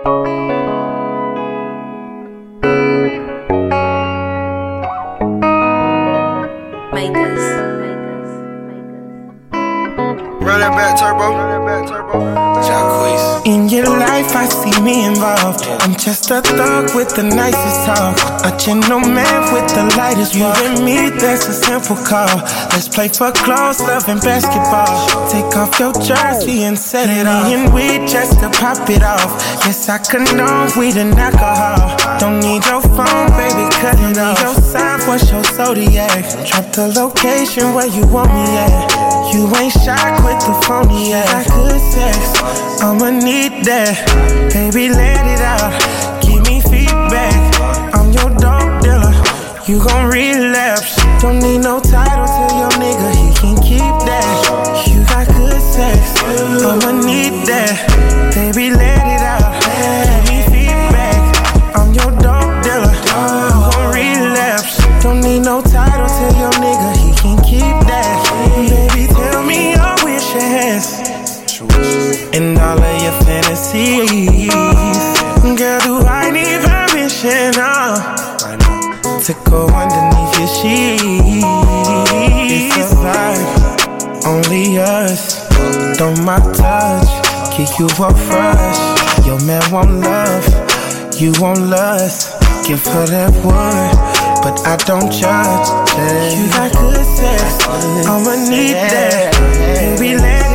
Run that back, turbo. In your life, I see me involved. I'm just a thug with the nicest talk, a gentleman with the lightest walk. You and me, that's a simple call. Let's play for close, love and basketball. Take off your jersey and set it off. And weed just to pop it off. Yes, I condone weed and alcohol. Don't need your phone, baby, cut it off. Your sign, what's your zodiac? Drop the location where you want me at. You ain't shy, quit the phony act. Got good sex, I'ma need that. Baby, let it out, give me feedback. I'm your dope dealer, you gon' relapse. Don't need no title to your nigga, he can keep that. You got good sex, I'ma need that. Baby, let it out, give me feedback. I'm your dope dealer, you gon' relapse. Don't need no title to your nigga, he can keep that. Baby, tell me your wishes and all of your fantasies. Girl, do I need permission to go underneath your sheets? It's a vibe, only us. Don't my touch, keep you up fresh. Your man won't love, you won't lust. Give her that wood, but I don't judge. You got good sex, I'ma need that. Baby, let